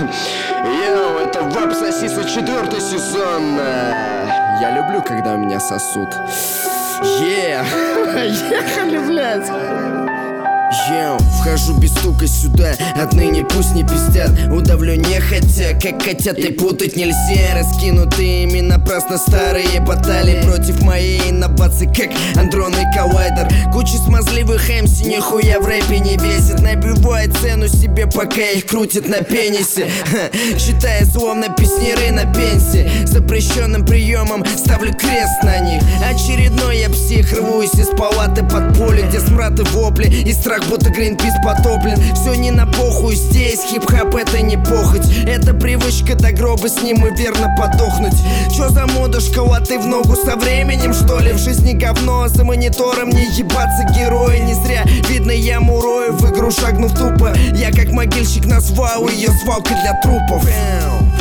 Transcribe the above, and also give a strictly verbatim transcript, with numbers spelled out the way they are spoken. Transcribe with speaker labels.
Speaker 1: Йоу, это ВАП Сосиса, четвертый сезон. Я люблю, когда меня сосут. Е, ехали, блядь. Йоу, вхожу без стука сюда, отныне пусть не пиздят. Удавлю нехотя, как котят, и путать нельзя. Раскинутые ими напрасно старые баталии против моей инновации, как андронный коллайдер. Куча смазливых эмси, нихуя в рэпе не весит. Набивает цену себе, пока их крутит на пенисе. Ха, считая словно песняры на пенсии. Запрещенным приемом ставлю крест на них. Очередной я псих, рвусь из палаты под поле, где смрад и вопли и страх, будто Гринпис потоплен. Все не на похуй, здесь хип-хоп это не похоть. Это привычка до гроба, с ним и верно подохнуть. Чё за мода, шкала, ты в ногу со временем, что ли? В жизни говно, за монитором не ебаться герои. Не зря видно, я мурою в игру шагнув тупо. Я как могильщик назвал ее свалкой для трупов.